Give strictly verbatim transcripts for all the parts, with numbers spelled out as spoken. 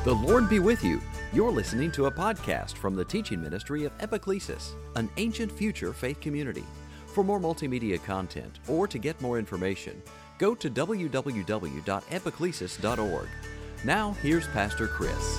The Lord be with you. You're listening to a podcast from the teaching ministry of Epiclesis, an ancient future faith community. For more multimedia content or to get more information, go to w w w dot epiclesis dot org. Now, here's Pastor Chris.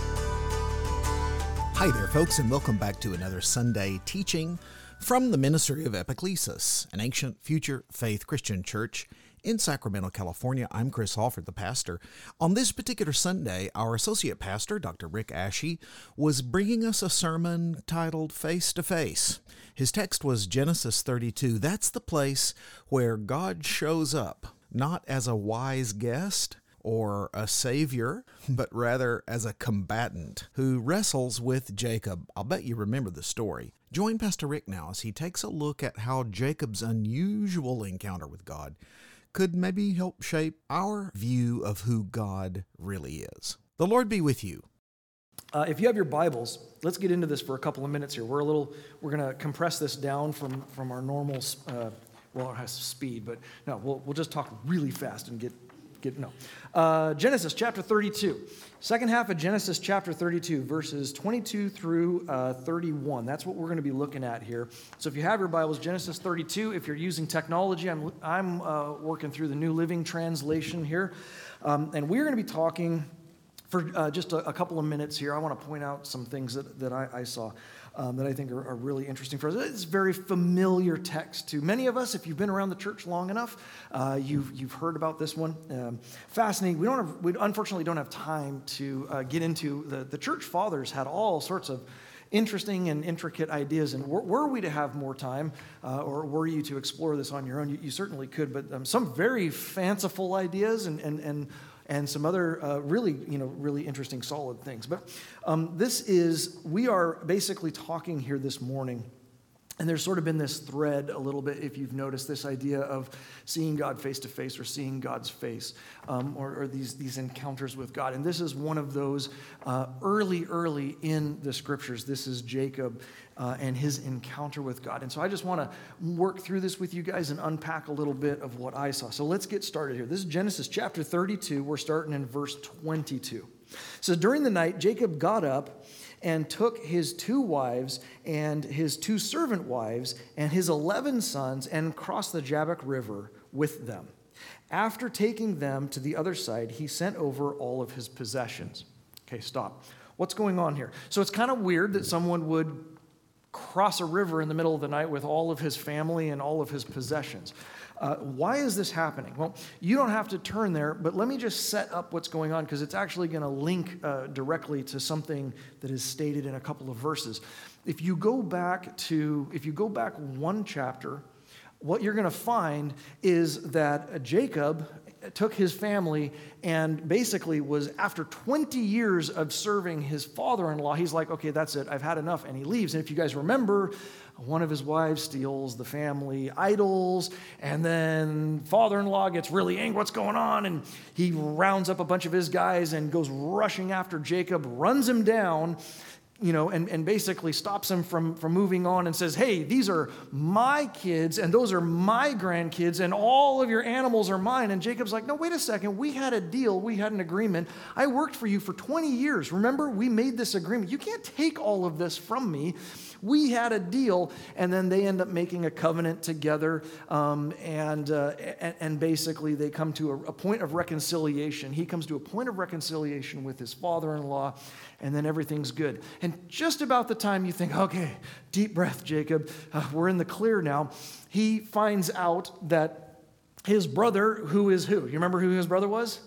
Hi there, folks, and welcome back to another Sunday teaching from the ministry of Epiclesis, an ancient future faith Christian church in Sacramento, California. I'm Chris Halford, the pastor. On this particular Sunday, our associate pastor, Doctor Rick Ashe, was bringing us a sermon titled Face to Face. His text was Genesis thirty-two. That's the place where God shows up, not as a wise guest or a savior, but rather as a combatant who wrestles with Jacob. I'll bet you remember the story. Join Pastor Rick now as he takes a look at how Jacob's unusual encounter with God could maybe help shape our view of who God really is. The Lord be with you. Uh, if you have your Bibles, let's get into this for a couple of minutes here. We're a little, we're going to compress this down from, from our normal, uh, well, it has speed, but no, we'll we'll just talk really fast and get get no. Uh, Genesis chapter thirty-two, second half of Genesis chapter thirty-two, verses twenty-two through uh, thirty-one. That's what we're going to be looking at here. So if you have your Bibles, Genesis thirty-two. If you're using technology, I'm I'm uh, working through the New Living Translation here, um, and we're going to be talking for uh, just a, a couple of minutes here. I want to point out some things that, that I, I saw um, that I think are, are really interesting for us. It's a very familiar text to many of us. If you've been around the church long enough, uh, you've you've heard about this one. Um, fascinating. We don't have, we unfortunately don't have time to uh, get into the the church fathers had all sorts of interesting and intricate ideas, and were, were we to have more time, uh, or were you to explore this on your own, you, you certainly could. But um, some very fanciful ideas and and and. and some other uh, really, you know, really interesting, solid things. But um, this is, we are basically talking here this morning, and there's sort of been this thread a little bit, if you've noticed, this idea of seeing God face to face or seeing God's face, um, or, or these, these encounters with God. And this is one of those uh, early, early in the scriptures. This is Jacob uh, and his encounter with God. And so I just want to work through this with you guys and unpack a little bit of what I saw. So let's get started here. This is Genesis chapter thirty-two. We're starting in verse twenty-two. So during the night, Jacob got up and took his two wives and his two servant wives and his eleven sons and crossed the Jabbok River with them. After taking them to the other side, he sent over all of his possessions. Okay, stop. What's going on here? So it's kind of weird that someone would cross a river in the middle of the night with all of his family and all of his possessions. Uh, why is this happening? Well, you don't have to turn there, but let me just set up what's going on, because it's actually going to link uh, directly to something that is stated in a couple of verses. If you go back to, if you go back one chapter, what you're going to find is that Jacob took his family and basically was, after twenty years of serving his father-in-law, he's like, okay, that's it, I've had enough, and he leaves. And if you guys remember, one of his wives steals the family idols, and then father-in-law gets really angry, what's going on? And he rounds up a bunch of his guys and goes rushing after Jacob, runs him down, you know, and, and basically stops him from, from moving on and says, hey, these are my kids, and those are my grandkids, and all of your animals are mine. And Jacob's like, no, wait a second, we had a deal, we had an agreement. I worked for you for twenty years. Remember, we made this agreement. You can't take all of this from me. We had a deal. And then they end up making a covenant together, um, and, uh, and and basically they come to a, a point of reconciliation. He comes to a point of reconciliation with his father-in-law, and then everything's good. And just about the time you think, okay, deep breath, Jacob, uh, we're in the clear now, he finds out that his brother, who is who? You remember who his brother was?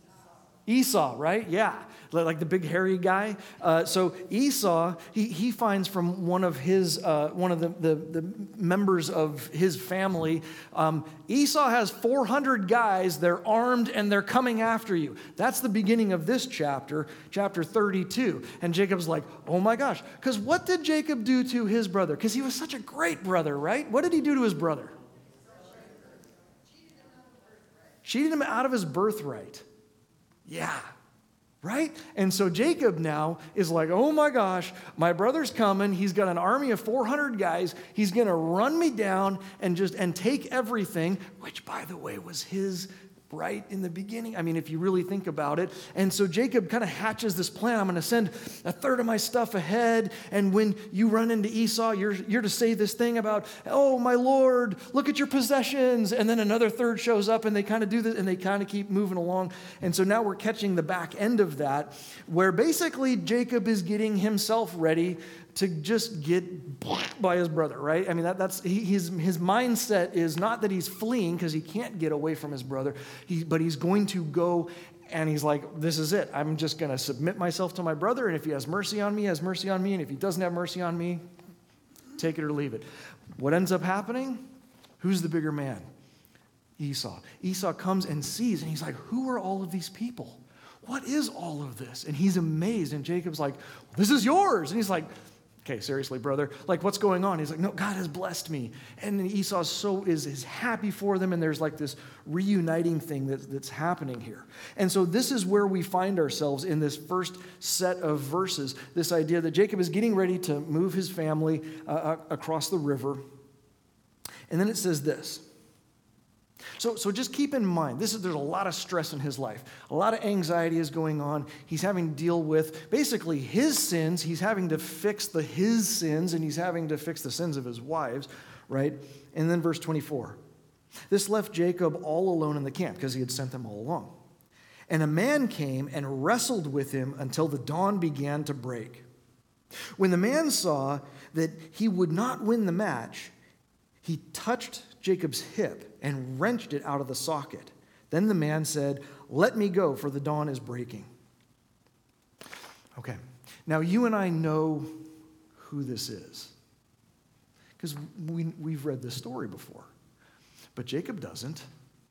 Esau, right? Yeah, like the big hairy guy. Uh, so Esau, he, he finds from one of his uh, one of the, the, the members of his family, um, Esau has four hundred guys. They're armed and they're coming after you. That's the beginning of this chapter, chapter thirty-two. And Jacob's like, oh my gosh, because what did Jacob do to his brother? Because he was such a great brother, right? What did he do to his brother? Cheated him out of his birthright. Yeah, right? And so Jacob now is like, oh my gosh, my brother's coming. He's got an army of four hundred guys. He's going to run me down and just and take everything, which, by the way, was his right in the beginning. I mean, if you really think about it. And so Jacob kind of hatches this plan. I'm going to send a third of my stuff ahead. And when you run into Esau, you're, you're to say this thing about, oh, my Lord, look at your possessions. And then another third shows up and they kind of do this and they kind of keep moving along. And so now we're catching the back end of that, where basically Jacob is getting himself ready to just get by his brother, right? I mean, that, that's he, his, his mindset is not that he's fleeing because he can't get away from his brother, he, but he's going to go and he's like, this is it. I'm just going to submit myself to my brother, and if he has mercy on me, he has mercy on me, and if he doesn't have mercy on me, take it or leave it. What ends up happening? Who's the bigger man? Esau. Esau comes and sees, and he's like, who are all of these people? What is all of this? And he's amazed, and Jacob's like, this is yours. And he's like, okay, seriously, brother, like, what's going on? He's like, no, God has blessed me. And then Esau so is, is happy for them, and there's like this reuniting thing that, that's happening here. And so this is where we find ourselves in this first set of verses, this idea that Jacob is getting ready to move his family uh, across the river. And then it says this. So, so just keep in mind, this is, there's a lot of stress in his life. A lot of anxiety is going on. He's having to deal with basically his sins. He's having to fix the his sins, and he's having to fix the sins of his wives, right? And then verse twenty-four. This left Jacob all alone in the camp because he had sent them all along. And a man came and wrestled with him until the dawn began to break. When the man saw that he would not win the match, he touched Jacob's hip and wrenched it out of the socket. Then the man said, let me go, for the dawn is breaking. Okay, now you and I know who this is, because we, we've read this story before, but Jacob doesn't.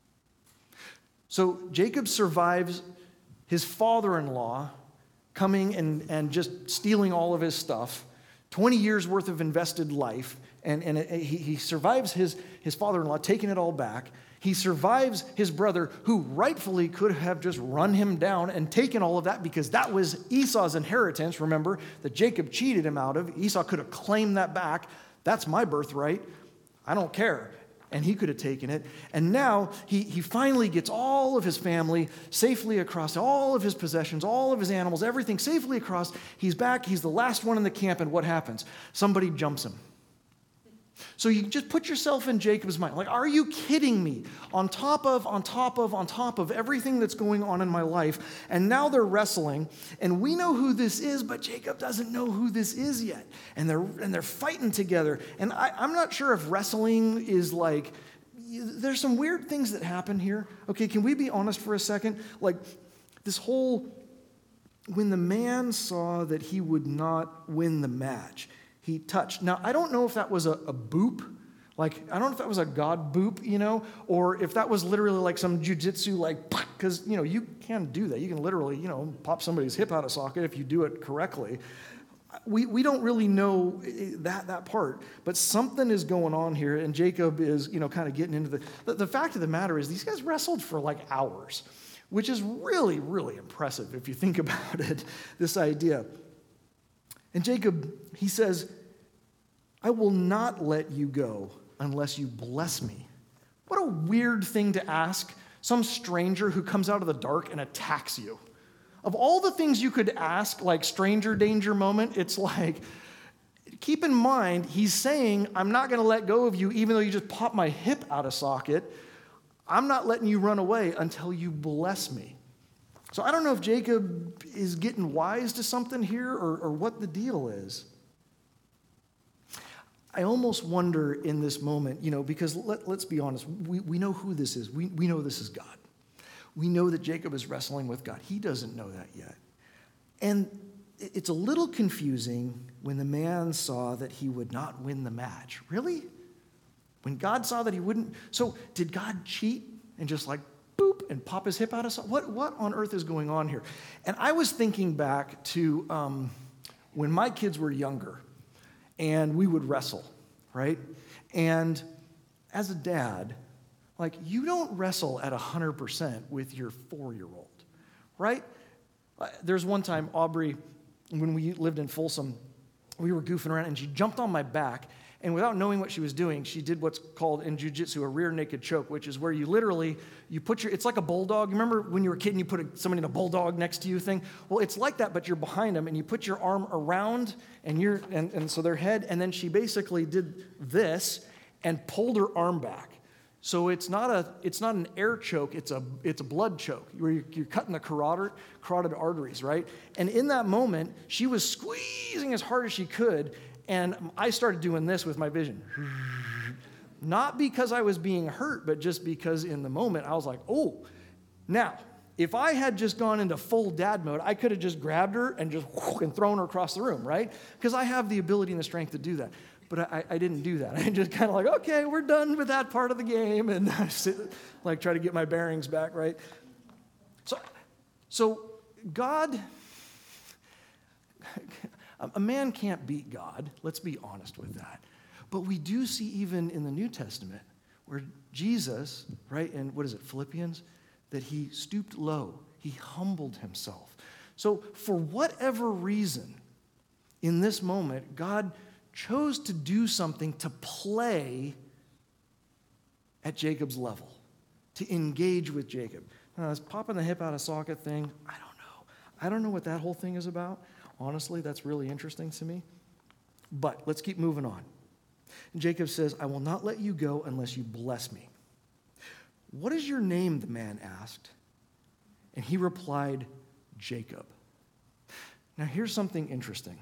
So Jacob survives his father-in-law coming and, and just stealing all of his stuff, twenty years worth of invested life, and, and it, he, he survives his, his father-in-law taking it all back. He survives his brother, who rightfully could have just run him down and taken all of that, because that was Esau's inheritance, remember, that Jacob cheated him out of. Esau could have claimed that back. That's my birthright. I don't care. And he could have taken it. And now he, he finally gets all of his family safely across, all of his possessions, all of his animals, everything safely across. He's back. He's the last one in the camp. And what happens? Somebody jumps him. So you just put yourself in Jacob's mind. Like, are you kidding me? On top of, on top of, on top of everything that's going on in my life. And now they're wrestling. And we know who this is, but Jacob doesn't know who this is yet. And they're and they're fighting together. And I, I'm not sure if wrestling is like, there's some weird things that happen here. Okay, can we be honest for a second? Like, this whole, when the man saw that he would not win the match, he touched. Now, I don't know if that was a, a boop, like, I don't know if that was a God boop, you know, or if that was literally like some jujitsu, like, because, you know, you can do that. You can literally, you know, pop somebody's hip out of socket if you do it correctly. We we don't really know that that part, but something is going on here, and Jacob is, you know, kind of getting into the, the, the fact of the matter is these guys wrestled for like hours, which is really, really impressive if you think about it, this idea. And Jacob, he says, I will not let you go unless you bless me. What a weird thing to ask some stranger who comes out of the dark and attacks you. Of all the things you could ask, like stranger danger moment, it's like, keep in mind, he's saying, I'm not going to let go of you even though you just popped my hip out of socket. I'm not letting you run away until you bless me. So I don't know if Jacob is getting wise to something here or, or what the deal is. I almost wonder in this moment, you know, because let, let's be honest, we, we know who this is. We, we know this is God. We know that Jacob is wrestling with God. He doesn't know that yet. And it's a little confusing when the man saw that he would not win the match. Really? When God saw that he wouldn't? So did God cheat and just like, boop, and pop his hip out of something? What, what on earth is going on here? And I was thinking back to um, when my kids were younger, and we would wrestle, right? And as a dad, like, you don't wrestle at one hundred percent with your four-year-old, right? There's one time, Aubrey, when we lived in Folsom, we were goofing around, and she jumped on my back, And without knowing what she was doing, she did what's called in jiu-jitsu a rear naked choke, which is where you literally, you put your, it's like a bulldog. You remember when you were a kid and you put a, somebody in a bulldog next to you thing? Well, it's like that, but you're behind them, and you put your arm around, and you're, and, and so their head, and then she basically did this and pulled her arm back. So it's not a, it's not an air choke, it's a, it's a blood choke, where you're, you're cutting the carotid, carotid arteries, right? And in that moment, she was squeezing as hard as she could, and I started doing this with my vision. Not because I was being hurt, but just because in the moment I was like, oh. Now, if I had just gone into full dad mode, I could have just grabbed her and just and thrown her across the room, right? Because I have the ability and the strength to do that. But I, I didn't do that. I just kind of like, okay, we're done with that part of the game. And I sit, like try to get my bearings back, right? So, so God... A man can't beat God. Let's be honest with that. But we do see even in the New Testament where Jesus, right, in what is it, Philippians, that he stooped low. He humbled himself. So for whatever reason, in this moment, God chose to do something to play at Jacob's level, to engage with Jacob. Now, this popping the hip out of socket thing, I don't know. I don't know what that whole thing is about. Honestly, that's really interesting to me. But let's keep moving on. And Jacob says, I will not let you go unless you bless me. What is your name? The man asked. And he replied, Jacob. Now here's something interesting.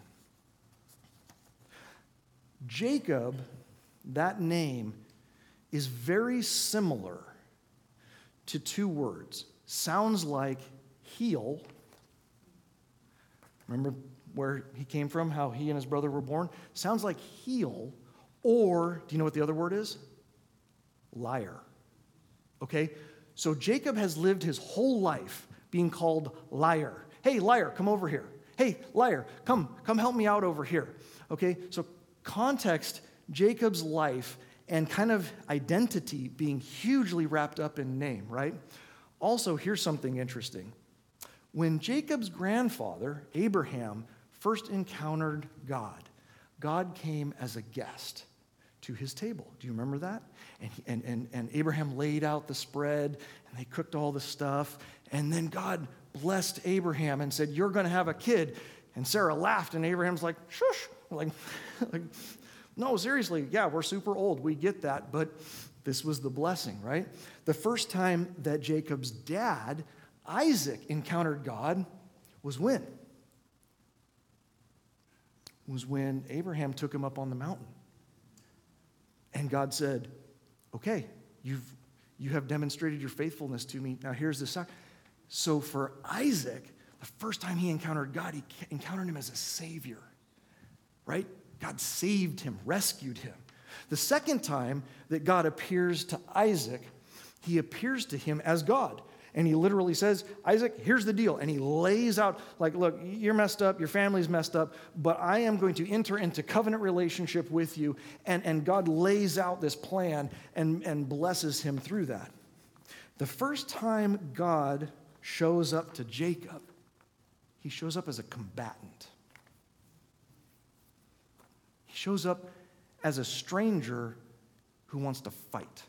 Jacob, that name, is very similar to two words. Sounds like heel. Remember where he came from, how he and his brother were born? Sounds like heel, or do you know what the other word is? Liar. Okay? So Jacob has lived his whole life being called liar. Hey, liar, come over here. Hey, liar, come, come help me out over here. Okay? So context, Jacob's life and kind of identity being hugely wrapped up in name, right? Also, here's something interesting. When Jacob's grandfather, Abraham, first encountered God, God came as a guest to his table. Do you remember that? And, he, and, and, and Abraham laid out the spread, and they cooked all the stuff, and then God blessed Abraham and said, you're going to have a kid. And Sarah laughed, and Abraham's like, shush. Like, like, no, seriously, yeah, we're super old. We get that, but this was the blessing, right? The first time that Jacob's dad, Isaac, encountered God was when? Was when Abraham took him up on the mountain. And God said, okay, you've, you have demonstrated your faithfulness to me. Now here's the sacrifice. So for Isaac, the first time he encountered God, he encountered him as a savior, right? God saved him, rescued him. The second time that God appears to Isaac, he appears to him as God. And he literally says, Isaac, here's the deal. And he lays out, like, look, you're messed up, your family's messed up, but I am going to enter into covenant relationship with you. And, and God lays out this plan and, and blesses him through that. The first time God shows up to Jacob, he shows up as a combatant. He shows up as a stranger who wants to fight.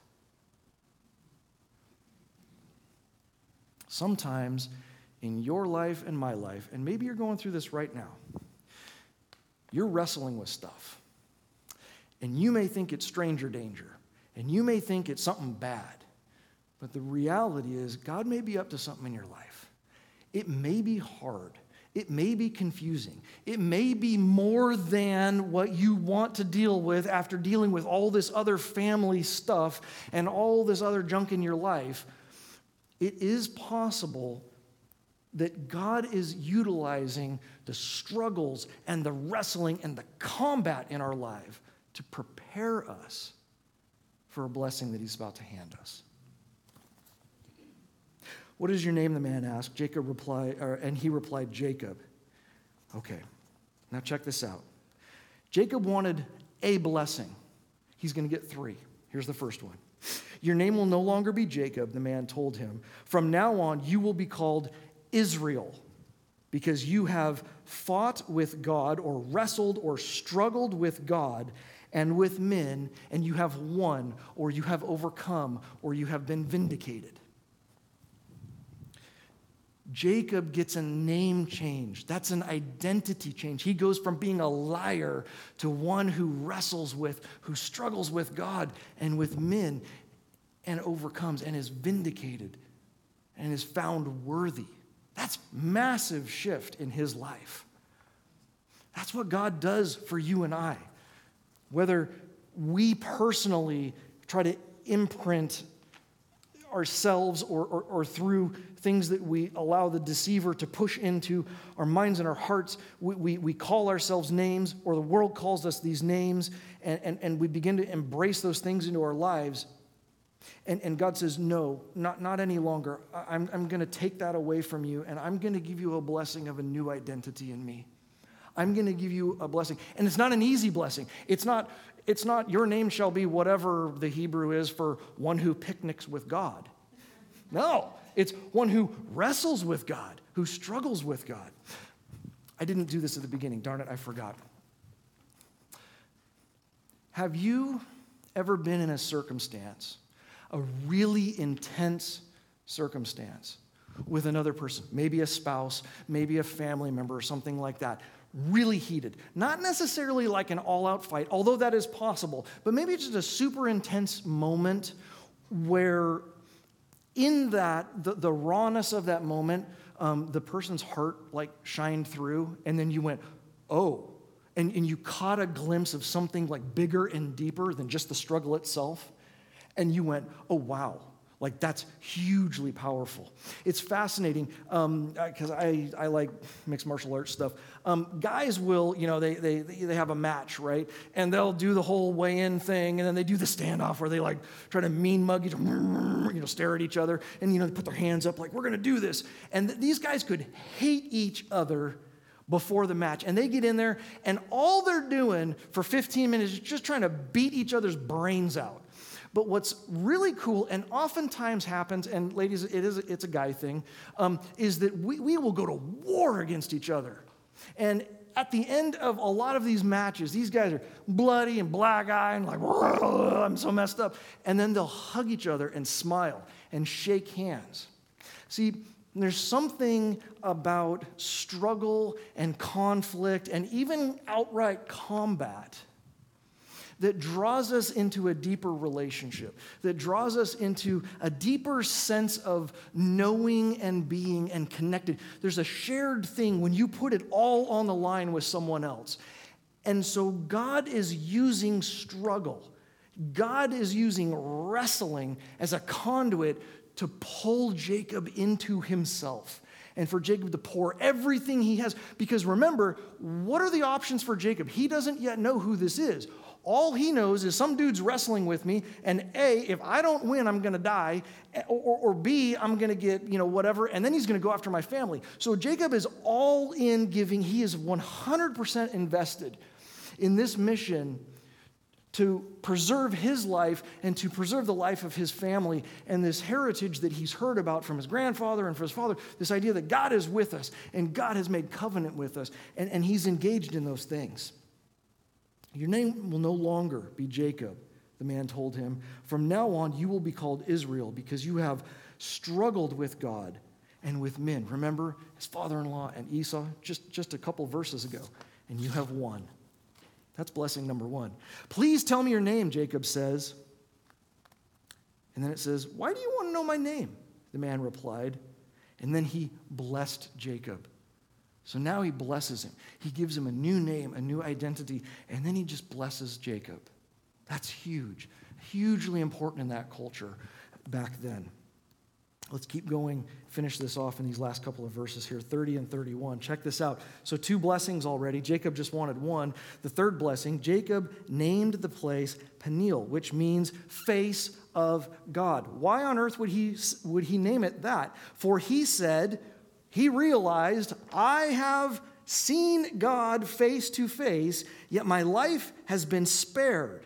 Sometimes in your life and my life, and maybe you're going through this right now, you're wrestling with stuff. And you may think it's stranger danger, and you may think it's something bad. But the reality is, God may be up to something in your life. It may be hard. It may be confusing. It may be more than what you want to deal with after dealing with all this other family stuff and all this other junk in your life. It is possible that God is utilizing the struggles and the wrestling and the combat in our life to prepare us for a blessing that he's about to hand us. What is your name? The man asked. Jacob replied, or, and he replied, Jacob. Okay, now check this out. Jacob wanted a blessing. He's going to get three. Here's the first one. Your name will no longer be Jacob, the man told him. From now on, you will be called Israel, because you have fought with God or wrestled or struggled with God and with men, and you have won, or you have overcome, or you have been vindicated. Jacob gets a name change. That's an identity change. He goes from being a liar to one who wrestles with, who struggles with God and with men and overcomes and is vindicated and is found worthy. That's massive shift in his life. That's what God does for you and I. Whether we personally try to imprint ourselves or, or, or through things that we allow the deceiver to push into our minds and our hearts, we, we, we call ourselves names, or the world calls us these names, and, and, and we begin to embrace those things into our lives. And, and God says, no, not, not any longer. I'm, I'm going to take that away from you, and I'm going to give you a blessing of a new identity in me. I'm going to give you a blessing. And it's not an easy blessing. It's not, it's not your name shall be whatever the Hebrew is for one who picnics with God. No, it's one who wrestles with God, who struggles with God. I didn't do this at the beginning. Darn it, I forgot. Have you ever been in a circumstance, a really intense circumstance with another person, maybe a spouse, maybe a family member or something like that, really heated, not necessarily like an all-out fight, although that is possible, but maybe just a super intense moment where in that, the, the rawness of that moment, um, the person's heart like shined through, and then you went, oh, and, and you caught a glimpse of something like bigger and deeper than just the struggle itself, and you went, oh, wow. Like, that's hugely powerful. It's fascinating because um, I, I like mixed martial arts stuff. Um, guys will, you know, they, they they have a match, right? And they'll do the whole weigh-in thing, and then they do the standoff where they, like, try to mean mug each other, you know, stare at each other, and, you know, they put their hands up like, we're going to do this. And th- these guys could hate each other before the match. And they get in there, and all they're doing for fifteen minutes is just trying to beat each other's brains out. But what's really cool, and oftentimes happens, and ladies, it is, it's a guy thing, um, is that we, we will go to war against each other. And at the end of a lot of these matches, these guys are bloody and black-eyed and like, I'm so messed up. And then they'll hug each other and smile and shake hands. See, there's something about struggle and conflict and even outright combat that draws us into a deeper relationship, that draws us into a deeper sense of knowing and being and connected. There's a shared thing when you put it all on the line with someone else. And so God is using struggle. God is using wrestling as a conduit to pull Jacob into himself and for Jacob to pour everything he has. Because remember, what are the options for Jacob? He doesn't yet know who this is. All he knows is some dude's wrestling with me, and A, if I don't win, I'm going to die, or, or, or B, I'm going to get, you know, whatever, and then he's going to go after my family. So Jacob is all in giving. He is one hundred percent invested in this mission to preserve his life and to preserve the life of his family and this heritage that he's heard about from his grandfather and from his father, this idea that God is with us and God has made covenant with us, and, and he's engaged in those things. Your name will no longer be Jacob, the man told him. From now on, you will be called Israel because you have struggled with God and with men. Remember his father-in-law and Esau just, just a couple verses ago, and you have won. That's blessing number one. Please tell me your name, Jacob says. And then it says, why do you want to know my name? The man replied. And then he blessed Jacob. So now he blesses him. He gives him a new name, a new identity, and then he just blesses Jacob. That's huge, hugely important in that culture back then. Let's keep going, finish this off in these last couple of verses here, thirty and thirty-one. Check this out. So two blessings already. Jacob just wanted one. The third blessing, Jacob named the place Peniel, which means face of God. Why on earth would he, would he name it that? For he said, he realized, I have seen God face to face, yet my life has been spared.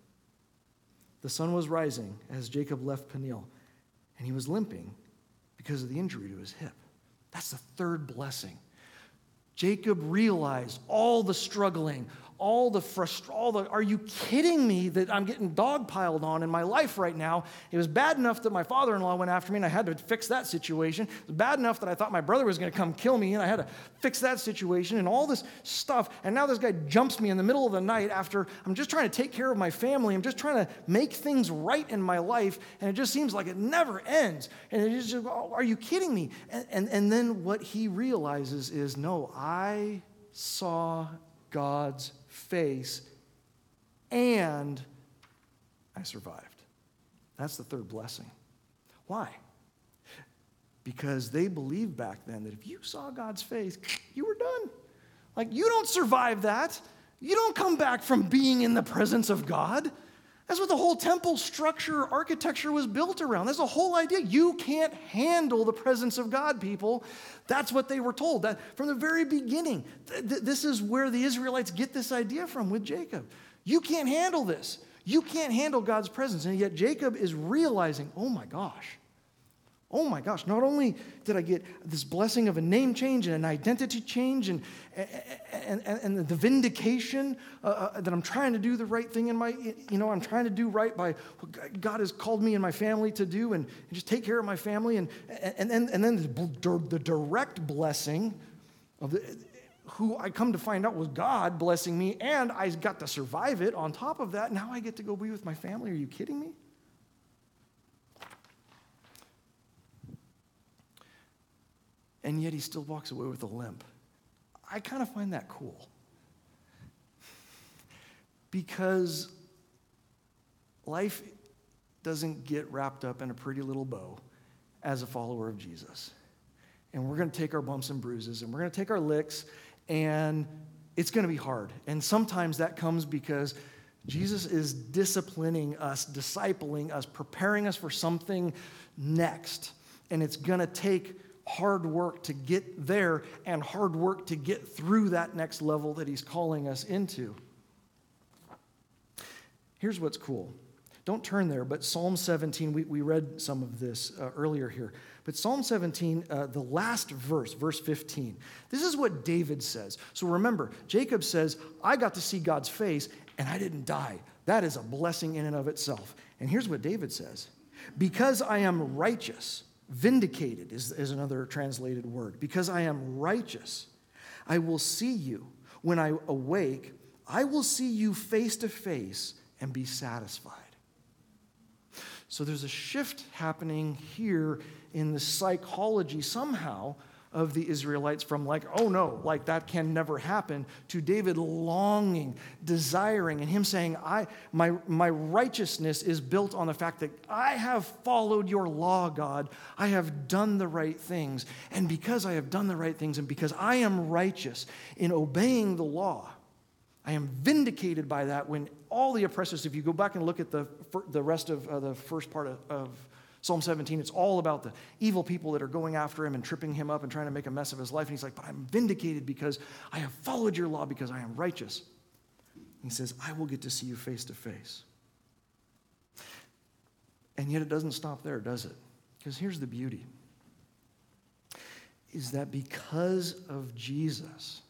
The sun was rising as Jacob left Peniel, and he was limping because of the injury to his hip. That's the third blessing. Jacob realized all the struggling, all the frustration, all the, are you kidding me that I'm getting dogpiled on in my life right now? It was bad enough that my father-in-law went after me and I had to fix that situation. It was bad enough that I thought my brother was going to come kill me and I had to fix that situation and all this stuff. And now this guy jumps me in the middle of the night after I'm just trying to take care of my family. I'm just trying to make things right in my life. And it just seems like it never ends. And it is just, oh, are you kidding me? And, and, and then what he realizes is, no, I saw God's face, and I survived. That's the third blessing. Why? Because they believed back then that if you saw God's face, you were done. Like, you don't survive that. You don't come back from being in the presence of God. That's what the whole temple structure, architecture was built around. That's the whole idea. You can't handle the presence of God, people. That's what they were told. That from the very beginning, th- th- this is where the Israelites get this idea from with Jacob. You can't handle this. You can't handle God's presence. And yet Jacob is realizing, oh my gosh, oh my gosh, not only did I get this blessing of a name change and an identity change and, and, and, and the vindication uh, uh, that I'm trying to do the right thing in my, you know, I'm trying to do right by what God has called me and my family to do and, and just take care of my family. And, and, and, and then the, the direct blessing of the, who I come to find out was God blessing me, and I got to survive it. On top of that, now I get to go be with my family. Are you kidding me? And yet he still walks away with a limp. I kind of find that cool. Because life doesn't get wrapped up in a pretty little bow as a follower of Jesus. And we're going to take our bumps and bruises, and we're going to take our licks, and it's going to be hard. And sometimes that comes because Jesus is disciplining us, discipling us, preparing us for something next. And it's going to take hard work to get there and hard work to get through that next level that he's calling us into. Here's what's cool. Don't turn there, but Psalm seventeen, we, we read some of this uh, earlier here. But Psalm seventeen, uh, the last verse, verse fifteen, this is what David says. So remember, Jacob says, I got to see God's face and I didn't die. That is a blessing in and of itself. And here's what David says. Because I am righteous, vindicated is, is another translated word. Because I am righteous, I will see you. When I awake, I will see you face to face and be satisfied. So there's a shift happening here in the psychology somehow of the Israelites from like, oh no, like that can never happen, to David longing, desiring, and him saying, I my my righteousness is built on the fact that I have followed your law, God. I have done the right things. And because I have done the right things and because I am righteous in obeying the law, I am vindicated by that when all the oppressors, if you go back and look at the, the rest of uh, the first part of, of Psalm seventeen, it's all about the evil people that are going after him and tripping him up and trying to make a mess of his life. And he's like, but I'm vindicated because I have followed your law because I am righteous. He says, I will get to see you face to face. And yet it doesn't stop there, does it? Because here's the beauty, is that because of Jesus,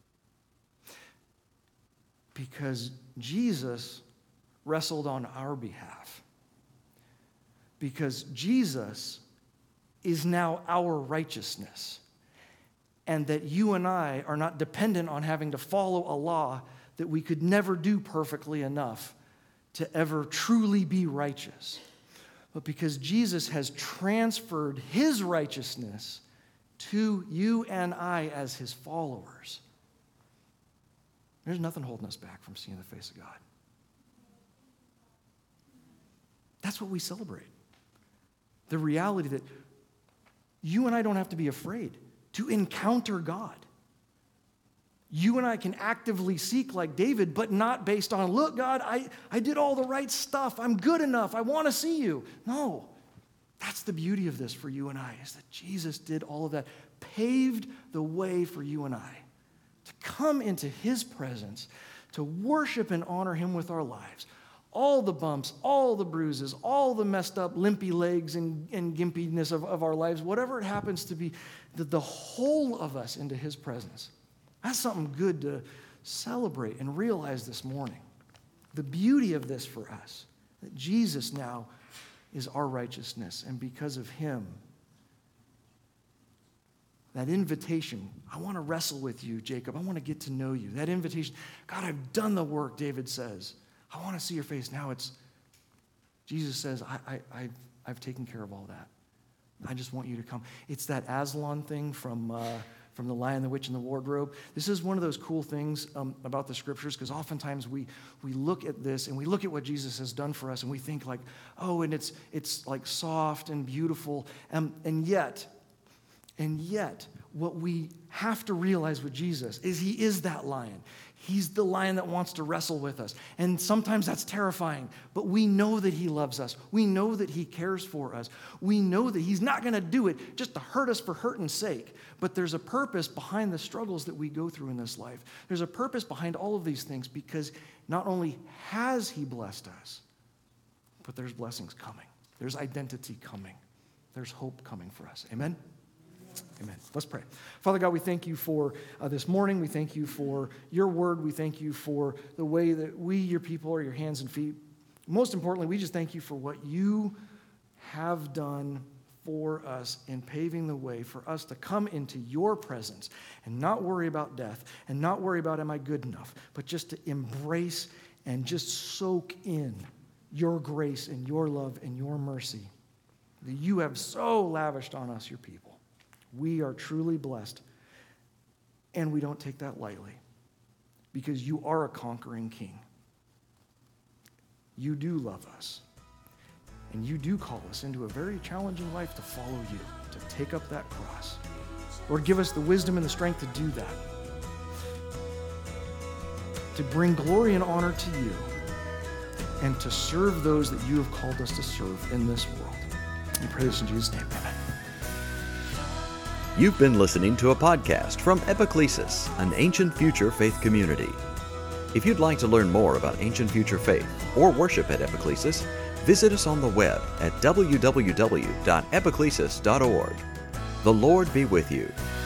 because Jesus wrestled on our behalf, because Jesus is now our righteousness, and that you and I are not dependent on having to follow a law that we could never do perfectly enough to ever truly be righteous, but because Jesus has transferred his righteousness to you and I as his followers. There's nothing holding us back from seeing the face of God. That's what we celebrate. The reality that you and I don't have to be afraid to encounter God. You and I can actively seek like David, but not based on, look, God, I, I did all the right stuff. I'm good enough. I want to see you. No. That's the beauty of this for you and I, is that Jesus did all of that, paved the way for you and I to come into his presence, to worship and honor him with our lives. All the bumps, all the bruises, all the messed up limpy legs and, and gimpiness of, of our lives, whatever it happens to be, the, the whole of us into his presence. That's something good to celebrate and realize this morning the beauty of this for us, that Jesus now is our righteousness, and because of him, that invitation, I want to wrestle with you, Jacob. I want to get to know you. That invitation, God, I've done the work, David says. I want to see your face. Now it's, Jesus says, I, I, I've, I've taken care of all that. I just want you to come. It's that Aslan thing from, uh, from The Lion, the Witch, and the Wardrobe. This is one of those cool things um, about the scriptures, because oftentimes we, we look at this and we look at what Jesus has done for us and we think like, oh, and it's, it's like soft and beautiful. Um, and yet, And yet, what we have to realize with Jesus is he is that lion. He's the lion that wants to wrestle with us. And sometimes that's terrifying, but we know that he loves us. We know that he cares for us. We know that he's not going to do it just to hurt us for hurting's sake. But there's a purpose behind the struggles that we go through in this life. There's a purpose behind all of these things, because not only has he blessed us, but there's blessings coming. There's identity coming. There's hope coming for us. Amen? Amen. Let's pray. Father God, we thank you for uh, this morning. We thank you for your word. We thank you for the way that we, your people, are your hands and feet. Most importantly, we just thank you for what you have done for us in paving the way for us to come into your presence and not worry about death and not worry about, am I good enough, but just to embrace and just soak in your grace and your love and your mercy that you have so lavished on us, your people. We are truly blessed, and we don't take that lightly, because you are a conquering king. You do love us, and you do call us into a very challenging life to follow you, to take up that cross. Lord, give us the wisdom and the strength to do that, to bring glory and honor to you, and to serve those that you have called us to serve in this world. We pray this in Jesus' name. Amen. You've been listening to a podcast from Epiclesis, an ancient future faith community. If you'd like to learn more about ancient future faith or worship at Epiclesis, visit us on the web at w w w dot epiclesis dot org. The Lord be with you.